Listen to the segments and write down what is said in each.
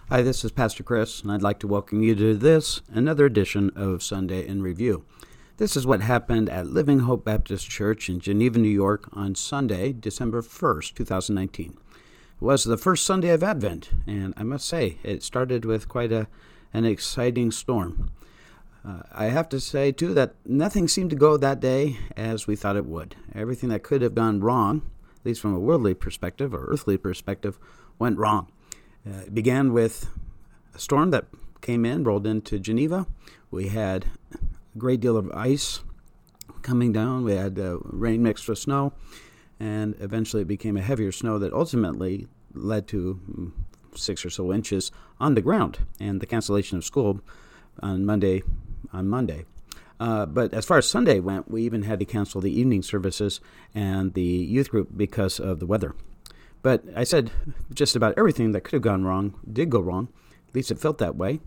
Hi, this is Pastor Chris, and I'd like to welcome you to another edition of Sunday in Review. This is what happened at Living Hope Baptist Church in Geneva, New York on Sunday, December 1st, 2019. It was the first Sunday of Advent, and I must say, it started with quite an exciting storm. I have to say, too, that nothing seemed to go that day as we thought it would. Everything that could have gone wrong, at least from a worldly perspective or earthly perspective, went wrong. It began with a storm that came in, rolled into Geneva. We had a great deal of ice coming down. We had rain mixed with snow, and eventually it became a heavier snow that ultimately led to 6 or so inches on the ground and the cancellation of school on Monday. But as far as Sunday went, we even had to cancel the evening services and the youth group because of the weather. But I said just about everything that could have gone wrong did go wrong. At least it felt that way.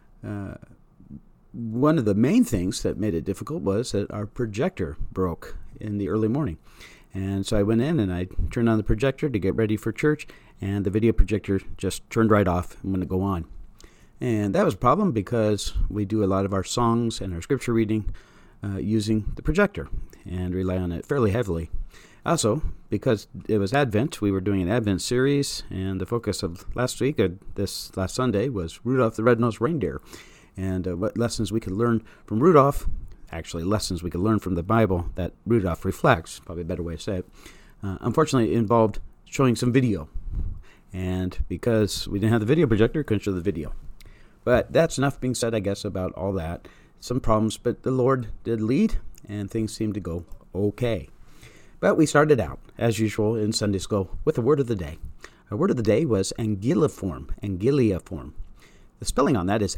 One of the main things that made it difficult was that our projector broke in the early morning. And so I went in and I turned on the projector to get ready for church, and the video projector just turned right off and wouldn't go on. And that was a problem because we do a lot of our songs and our scripture reading using the projector and rely on it fairly heavily. Also, because it was Advent, we were doing an Advent series, and the focus of this last Sunday, was Rudolph the Red-Nosed Reindeer, and what lessons we could learn from Rudolph, actually lessons we could learn from the Bible that Rudolph reflects, probably a better way to say it. Unfortunately, it involved showing some video, and because we didn't have the video projector, couldn't show the video. But that's enough being said, I guess, about all that. Some problems, but the Lord did lead, and things seemed to go okay. But we started out, as usual, in Sunday school with the word of the day. Our word of the day was anguilliform. The spelling on that is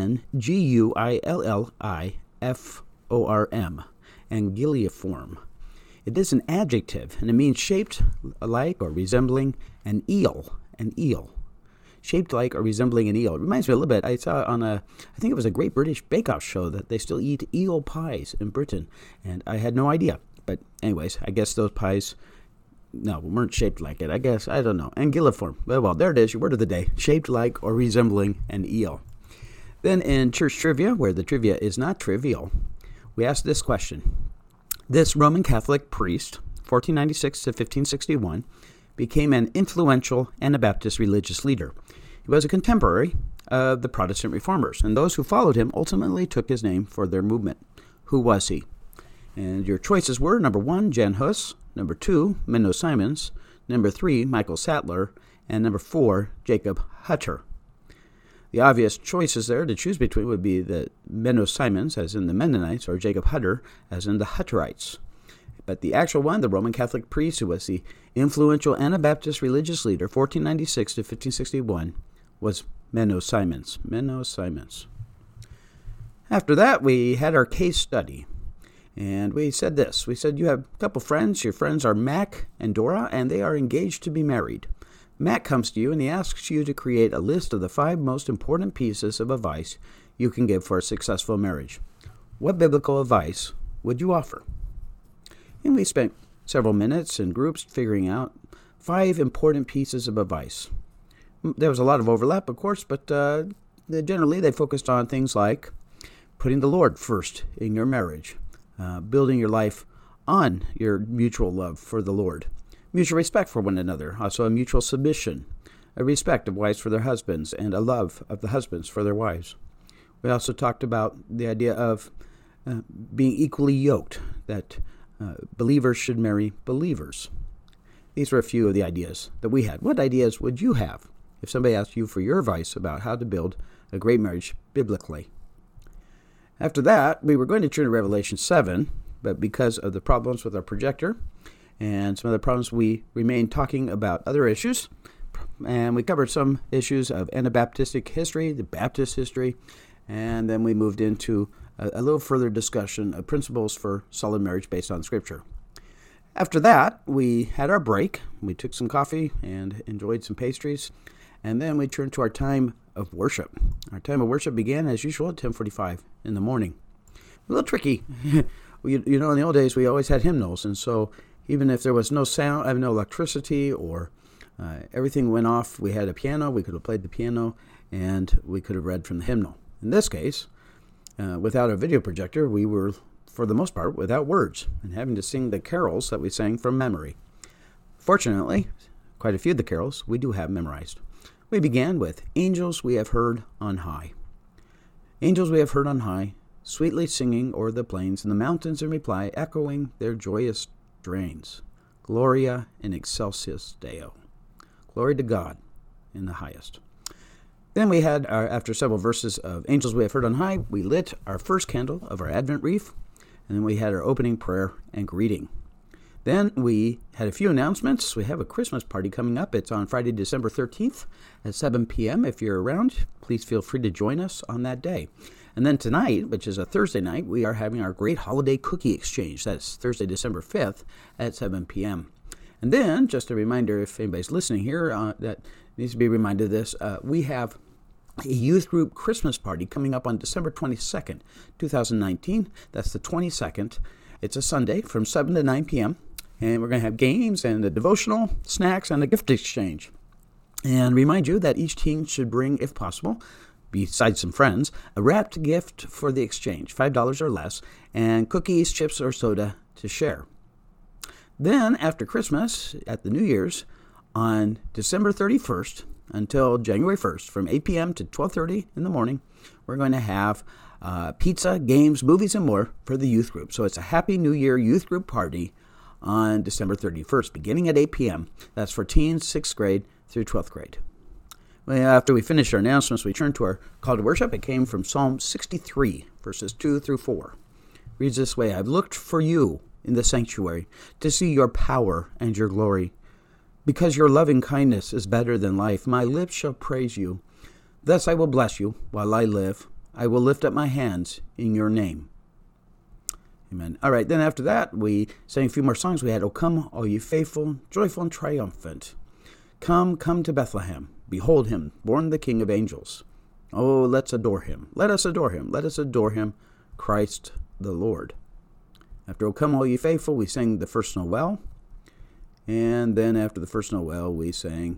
Anguilliform. Anguilliform. It is an adjective, and it means shaped like or resembling an eel. Shaped like or resembling an eel. It reminds me a little bit, I saw on I think it was a Great British Bake Off show, that they still eat eel pies in Britain, and I had no idea. But anyways, I guess those pies, weren't shaped like it. I don't know. Anguilliform. Well, there it is, your word of the day. Shaped like or resembling an eel. Then in church trivia, where the trivia is not trivial, we asked this question. This Roman Catholic priest, 1496 to 1561, became an influential Anabaptist religious leader. He was a contemporary of the Protestant reformers, and those who followed him ultimately took his name for their movement. Who was he? And your choices were, number 1, Jan Hus, number 2, Menno Simons, number 3, Michael Sattler, and number 4, Jacob Hutter. The obvious choices there to choose between would be the Menno Simons, as in the Mennonites, or Jacob Hutter, as in the Hutterites. But the actual one, the Roman Catholic priest who was the influential Anabaptist religious leader, 1496 to 1561, was Menno Simons. After that, we had our case study. And we said this. We said you have a couple friends. Your friends are Mac and Dora, and they are engaged to be married. Mac comes to you and he asks you to create a list of the 5 most important pieces of advice you can give for a successful marriage. What biblical advice would you offer? And we spent several minutes in groups figuring out 5 important pieces of advice. There was a lot of overlap, of course, but generally they focused on things like putting the Lord first in your marriage, building your life on your mutual love for the Lord, mutual respect for one another, also a mutual submission, a respect of wives for their husbands, and a love of the husbands for their wives. We also talked about the idea of being equally yoked, that believers should marry believers. These were a few of the ideas that we had. What ideas would you have if somebody asked you for your advice about how to build a great marriage biblically? After that, we were going to turn to Revelation 7, but because of the problems with our projector and some other problems, we remained talking about other issues. And we covered some issues of Anabaptistic history, the Baptist history, and then we moved into a little further discussion of principles for solid marriage based on Scripture. After that, we had our break. We took some coffee and enjoyed some pastries. And then we turned to our time of worship. Our time of worship began, as usual, at 10:45 in the morning. A little tricky. In the old days, we always had hymnals. And so even if there was no sound, no electricity or Everything went off. We had a piano. We could have played the piano, and we could have read from the hymnal. In this case, without a video projector, we were, for the most part, without words and having to sing the carols that we sang from memory. Fortunately, quite a few of the carols we do have memorized. We began with Angels We Have Heard on High. Angels we have heard on high, sweetly singing o'er the plains and the mountains in reply, echoing their joyous strains. Gloria in excelsis Deo. Glory to God in the highest. Then we had, after several verses of Angels We Have Heard on High, we lit our first candle of our Advent wreath, and then we had our opening prayer and greeting. Then we had a few announcements. We have a Christmas party coming up. It's on Friday, December 13th at 7 p.m. If you're around, please feel free to join us on that day. And then tonight, which is a Thursday night, we are having our great holiday cookie exchange. That's Thursday, December 5th at 7 p.m. And then, just a reminder, if anybody's listening here that needs to be reminded of this, we have a youth group Christmas party coming up on December 22nd, 2019. That's the 22nd. It's a Sunday from 7 to 9 p.m. And we're going to have games and a devotional, snacks, and a gift exchange. And remind you that each teen should bring, if possible, besides some friends, a wrapped gift for the exchange, $5 or less, and cookies, chips, or soda to share. Then, after Christmas, at the New Year's, on December 31st until January 1st, from 8 p.m. to 12:30 in the morning, we're going to have pizza, games, movies, and more for the youth group. So it's a Happy New Year youth group party on December 31st, beginning at 8 p.m. That's for teens 6th grade through 12th grade. Well, after we finished our announcements, we turned to our call to worship. It came from Psalm 63, verses 2 through 4. It reads this way: I've looked for you in the sanctuary to see your power and your glory. Because your loving kindness is better than life, my lips shall praise you. Thus I will bless you while I live. I will lift up my hands in your name. Amen. All right, then after that, we sang a few more songs. We had, O come, all you faithful, joyful and triumphant. Come, come to Bethlehem. Behold him, born the King of angels. Oh, let's adore him. Let us adore him. Let us adore him, Christ the Lord. After O come, all you faithful, we sang the first Noel. And then after the first Noel, we sang...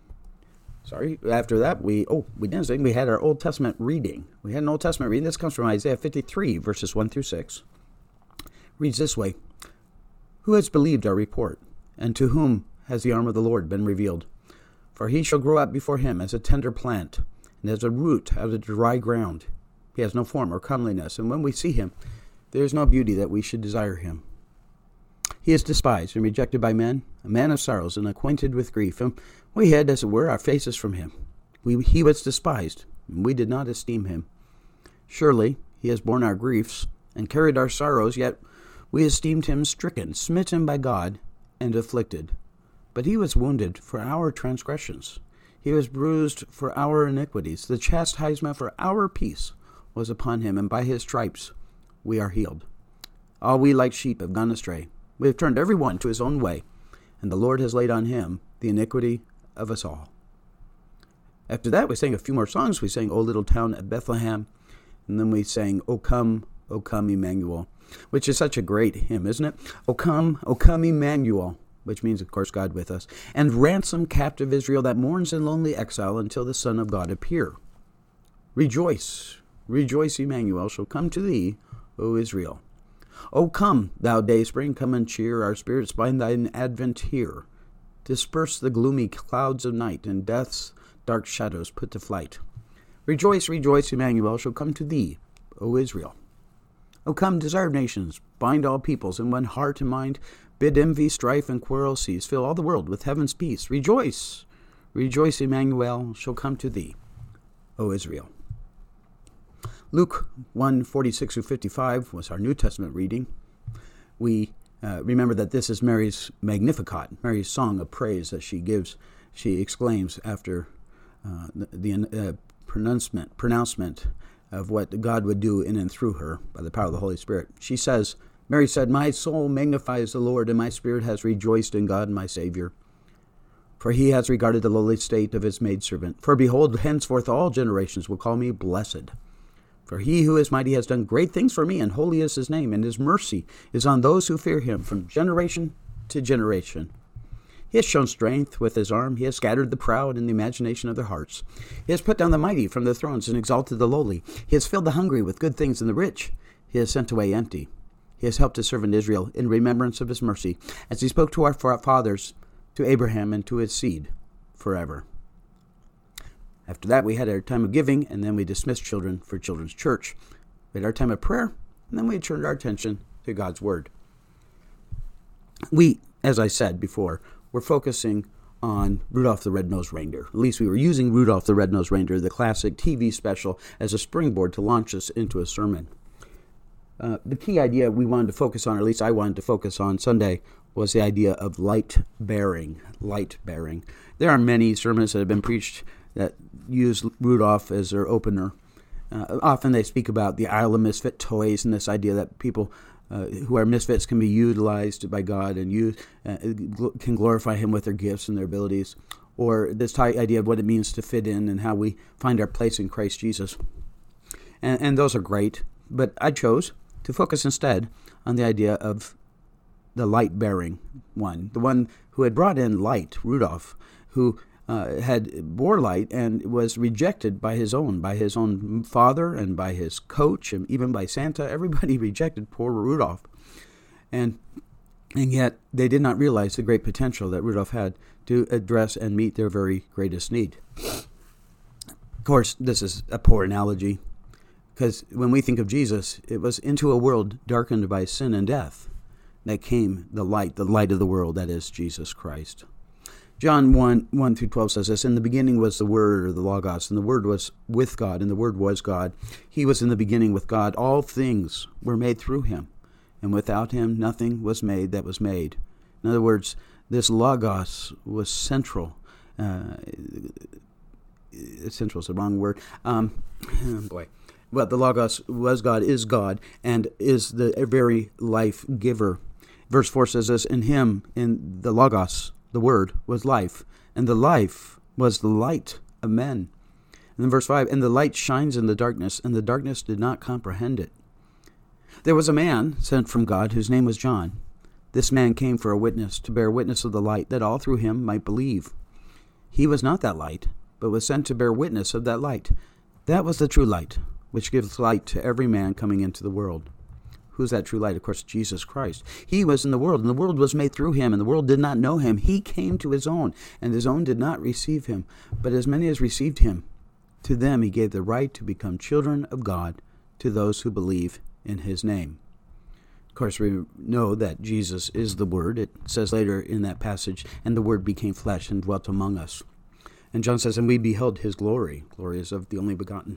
After that, we didn't sing. We had our Old Testament reading. We had an Old Testament reading. This comes from Isaiah 53, verses 1 through 6. Reads this way: Who has believed our report, and to whom has the arm of the Lord been revealed? For he shall grow up before him as a tender plant, and as a root out of dry ground. He has no form or comeliness, and when we see him, there is no beauty that we should desire him. He is despised and rejected by men, a man of sorrows and acquainted with grief, and we hid, as it were, our faces from him. He was despised, and we did not esteem him. Surely he has borne our griefs and carried our sorrows, yet we esteemed him stricken, smitten by God, and afflicted. But he was wounded for our transgressions. He was bruised for our iniquities. The chastisement for our peace was upon him, and by his stripes we are healed. All we like sheep have gone astray. We have turned every one to his own way, and the Lord has laid on him the iniquity of us all. After that, we sang a few more songs. We sang O Little Town at Bethlehem, and then we sang O Come, Emmanuel, which is such a great hymn, isn't it? O come, Emmanuel, which means, of course, God with us, and ransom captive Israel that mourns in lonely exile until the Son of God appear. Rejoice, rejoice, Emmanuel shall come to thee, O Israel. O come, thou dayspring, come and cheer our spirits by thine advent here. Disperse the gloomy clouds of night, and death's dark shadows put to flight. Rejoice, rejoice, Emmanuel shall come to thee, O Israel. O come, desired nations, bind all peoples in one heart and mind, bid envy, strife, and quarrel cease, fill all the world with heaven's peace. Rejoice, rejoice, Emmanuel shall come to thee, O Israel. Luke 1:46-55 was our New Testament reading. We remember that this is Mary's Magnificat, Mary's song of praise that she gives. She exclaims after the pronouncement of what God would do in and through her by the power of the Holy Spirit. She says, Mary said, My soul magnifies the Lord, and my spirit has rejoiced in God my Savior. For he has regarded the lowly state of his maidservant. For behold, henceforth all generations will call me blessed. For he who is mighty has done great things for me, and holy is his name, and his mercy is on those who fear him from generation to generation. He has shown strength with his arm. He has scattered the proud in the imagination of their hearts. He has put down the mighty from their thrones and exalted the lowly. He has filled the hungry with good things, and the rich he has sent away empty. He has helped his servant Israel in remembrance of his mercy, as he spoke to our fathers, to Abraham, and to his seed forever. After that, we had our time of giving, and then we dismissed children for children's church. We had our time of prayer, and then we turned our attention to God's Word. We, as I said before, were focusing on Rudolph the Red-Nosed Reindeer. At least we were using Rudolph the Red-Nosed Reindeer, the classic TV special, as a springboard to launch us into a sermon. The key idea we wanted to focus on, or at least I wanted to focus on Sunday, was the idea of light bearing. Light bearing. There are many sermons that have been preached that use Rudolph as their opener. Often they speak about the Isle of Misfit Toys and this idea that people who are misfits can be utilized by God and can glorify Him with their gifts and their abilities. Or this idea of what it means to fit in and how we find our place in Christ Jesus. And those are great, but I chose to focus instead on the idea of the light-bearing one, the one who had brought in light, Rudolph, who bore light and was rejected by his own father and by his coach and even by Santa. Everybody rejected poor Rudolph. And yet they did not realize the great potential that Rudolph had to address and meet their very greatest need. Of course, this is a poor analogy, because when we think of Jesus, it was into a world darkened by sin and death that came the light of the world, that is Jesus Christ. John 1 through 12 says this, "In the beginning was the Word, or the Logos, and the Word was with God, and the Word was God. He was in the beginning with God. All things were made through Him, and without Him nothing was made that was made." In other words, this Logos was central. Central is the wrong word. Well, the Logos was God, is God, and is the very life giver. Verse 4 says this, "In Him, in the Logos, the Word, was life, and the life was the light of men." And then verse 5, "And the light shines in the darkness, and the darkness did not comprehend it." There was a man sent from God whose name was John. This man came for a witness, to bear witness of the light, that all through him might believe. He was not that light, but was sent to bear witness of that light. That was the true light, which gives light to every man coming into the world. Who's that true light? Of course, Jesus Christ. He was in the world, and the world was made through Him, and the world did not know Him. He came to His own, and His own did not receive Him. But as many as received Him, to them He gave the right to become children of God, to those who believe in His name. Of course, we know that Jesus is the Word. It says later in that passage, "And the Word became flesh and dwelt among us." And John says, "And we beheld His glory." Glory is of the only begotten.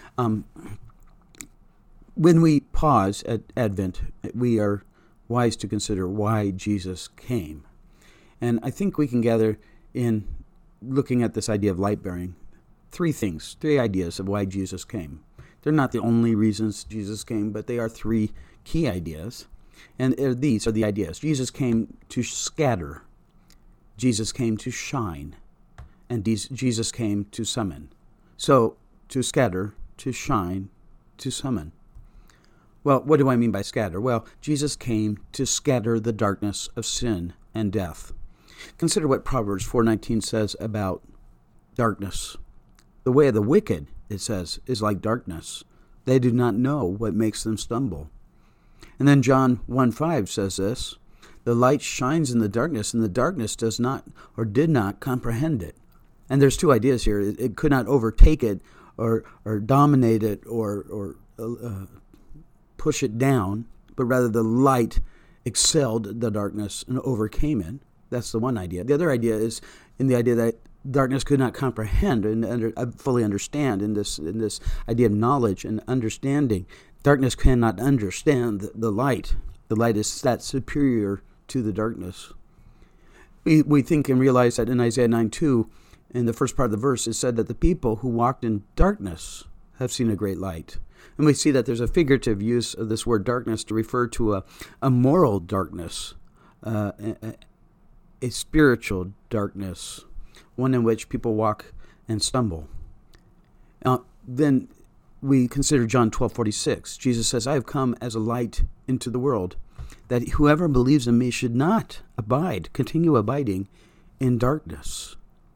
When we pause at Advent, we are wise to consider why Jesus came. And I think we can gather in looking at this idea of light-bearing three ideas of why Jesus came. They're not the only reasons Jesus came, but they are three key ideas. And these are the ideas. Jesus came to scatter. Jesus came to shine. And Jesus came to summon. So, to scatter, to shine, to summon. Well, what do I mean by scatter? Well, Jesus came to scatter the darkness of sin and death. Consider what Proverbs 4:19 says about darkness. "The way of the wicked," it says, "is like darkness. They do not know what makes them stumble." And then John 1:5 says this, "The light shines in the darkness, and the darkness does not or did not comprehend it." And there's two ideas here. It could not overtake it or dominate it or push it down, but rather the light excelled the darkness and overcame it. That's the one idea. The other idea is in the idea that darkness could not comprehend and fully understand in this idea of knowledge and understanding. Darkness cannot understand the light. The light is that superior to the darkness. We think and realize that in Isaiah 9:2, in the first part of the verse, it said that the people who walked in darkness have seen a great light. And we see that there's a figurative use of this word darkness to refer to a moral darkness, a spiritual darkness, one in which people walk and stumble. Then we consider John 12:46. Jesus says, "I have come as a light into the world, that whoever believes in me should not continue abiding in darkness.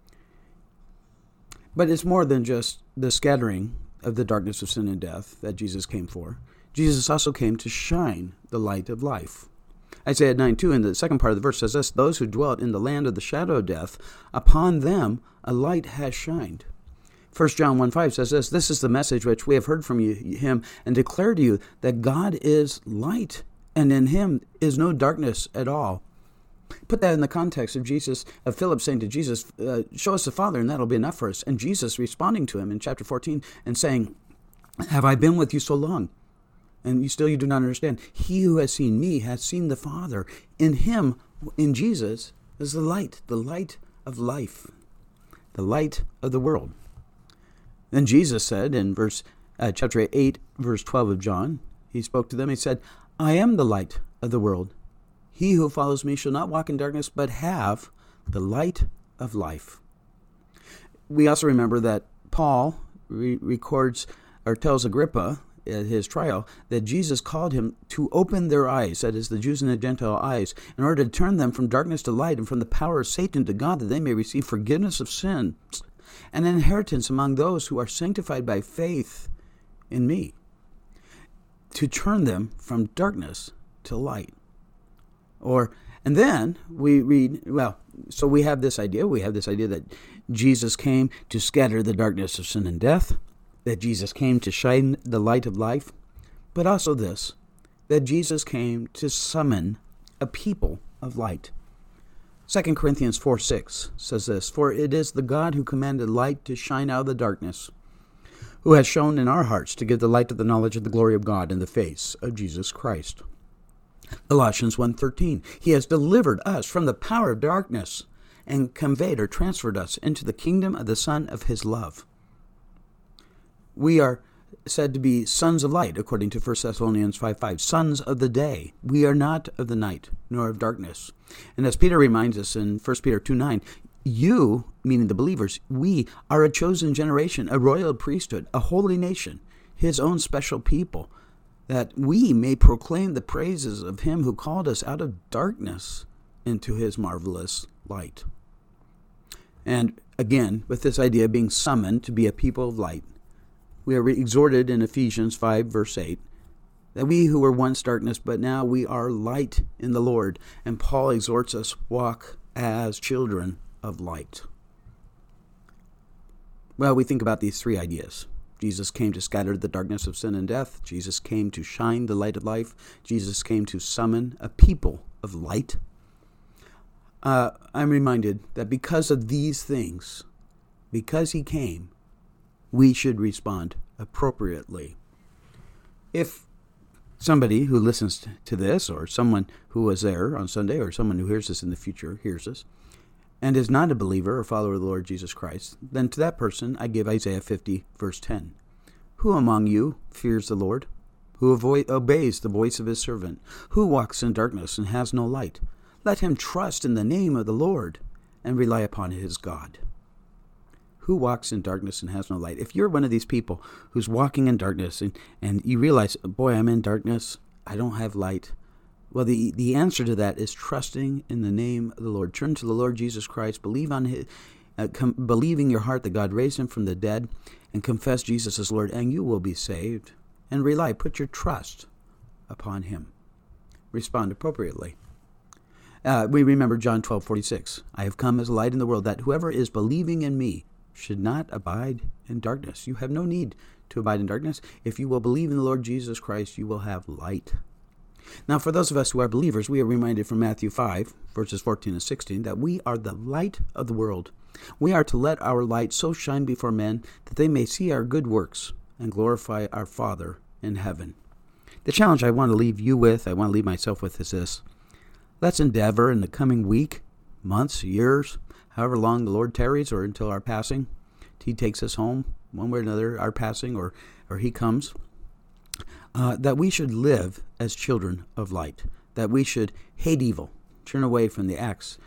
But it's more than just the scattering of the darkness of sin and death that Jesus came for. Jesus also came to shine the light of life. Isaiah 9:2 in the second part of the verse says this, those who dwelt in the land of the shadow of death, upon them a light has shined. 1 John 1:5 says this is the message which we have heard from him and declare to you that God is light, and in him is no darkness at all. Put that in the context of Philip saying to Jesus, show us the Father and that'll be enough for us. And Jesus responding to him in chapter 14 and saying, have I been with you so long? And you do not understand. He who has seen me has seen the Father. In him, in Jesus, is the light of life, the light of the world. Then Jesus said in chapter 8, verse 12 of John, he spoke to them, he said, I am the light of the world. He who follows me shall not walk in darkness, but have the light of life. We also remember that Paul records or tells Agrippa at his trial that Jesus called him to open their eyes, that is the Jews and the Gentile eyes, in order to turn them from darkness to light and from the power of Satan to God, that they may receive forgiveness of sins and an inheritance among those who are sanctified by faith in me, to turn them from darkness to light. And then we read, so we have this idea that Jesus came to scatter the darkness of sin and death, that Jesus came to shine the light of life, but also this, that Jesus came to summon a people of light. 2 Corinthians 4:6 says this, for it is the God who commanded light to shine out of the darkness, who has shone in our hearts to give the light of the knowledge of the glory of God in the face of Jesus Christ. Colossians 1:13, he has delivered us from the power of darkness and conveyed or transferred us into the kingdom of the Son of his love. We are said to be sons of light, according to 1 Thessalonians 5:5, sons of the day. We are not of the night, nor of darkness. And as Peter reminds us in 1 Peter 2:9, you, meaning the believers, we are a chosen generation, a royal priesthood, a holy nation, his own special people, that we may proclaim the praises of him who called us out of darkness into his marvelous light. And again, with this idea of being summoned to be a people of light, we are exhorted in Ephesians 5, verse 8, that we who were once darkness, but now we are light in the Lord. And Paul exhorts us, walk as children of light. Well, we think about these three ideas. Jesus came to scatter the darkness of sin and death. Jesus came to shine the light of life. Jesus came to summon a people of light. I'm reminded that because of these things, because he came, we should respond appropriately. If somebody who listens to this, or someone who was there on Sunday, or someone who hears this in the future hears this, and is not a believer or follower of the Lord Jesus Christ, then to that person I give Isaiah 50, verse 10. Who among you fears the Lord? Who obeys the voice of his servant? Who walks in darkness and has no light? Let him trust in the name of the Lord and rely upon his God. Who walks in darkness and has no light? If you're one of these people who's walking in darkness and you realize, boy, I'm in darkness, I don't have light. Well, the answer to that is trusting in the name of the Lord. Turn to the Lord Jesus Christ, believe in your heart that God raised him from the dead, and confess Jesus as Lord, and you will be saved. And put your trust upon him. Respond appropriately. We remember John 12:46. I have come as a light in the world, that whoever is believing in me should not abide in darkness. You have no need to abide in darkness. If you will believe in the Lord Jesus Christ, you will have light. Now, for those of us who are believers, we are reminded from Matthew 5, verses 14 and 16, that we are the light of the world. We are to let our light so shine before men that they may see our good works and glorify our Father in heaven. The challenge I want to leave you with, I want to leave myself with, is this. Let's endeavor in the coming week, months, years, however long the Lord tarries, or until our passing, he takes us home, one way or another, our passing, or he comes, that we should live as children of light, that we should hate evil, turn away from the acts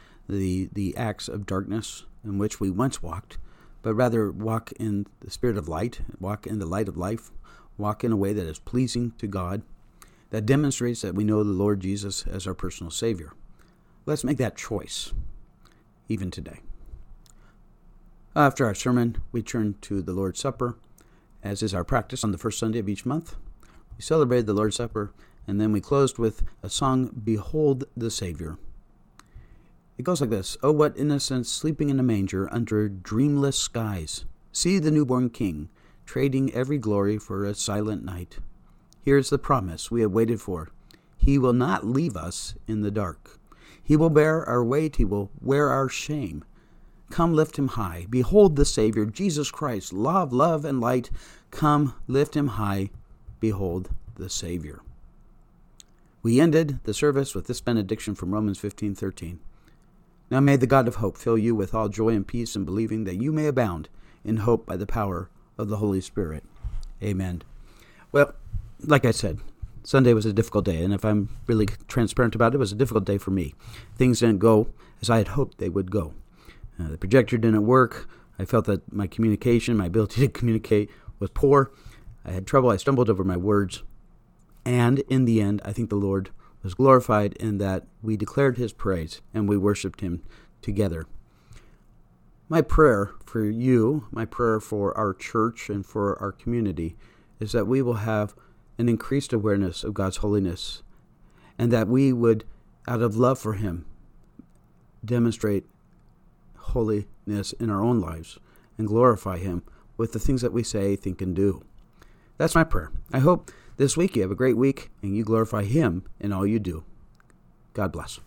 of darkness in which we once walked, but rather walk in the spirit of light, walk in the light of life, walk in a way that is pleasing to God, that demonstrates that we know the Lord Jesus as our personal Savior. Let's make that choice. even today. After our sermon, we turn to the Lord's Supper, as is our practice on the first Sunday of each month. We celebrated the Lord's Supper, and then we closed with a song, Behold the Savior. It goes like this: Oh, what innocence sleeping in a manger under dreamless skies. See the newborn King, trading every glory for a silent night. Here's the promise we have waited for. He will not leave us in the dark. He will bear our weight. He will wear our shame. Come, lift him high. Behold the Savior, Jesus Christ, love, and light. Come, lift him high. Behold the Savior. We ended the service with this benediction from Romans 15:13. Now may the God of hope fill you with all joy and peace in believing, that you may abound in hope by the power of the Holy Spirit. Amen. Well, like I said, Sunday was a difficult day, and if I'm really transparent about it, it was a difficult day for me. Things didn't go as I had hoped they would go. The projector didn't work. I felt that my communication, my ability to communicate was poor. I had trouble. I stumbled over my words. And in the end, I think the Lord was glorified in that we declared his praise and we worshiped him together. My prayer for you, my prayer for our church and for our community, is that we will have an increased awareness of God's holiness, and that we would, out of love for him, demonstrate holiness in our own lives and glorify him with the things that we say, think, and do. That's my prayer. I hope this week you have a great week and you glorify him in all you do. God bless.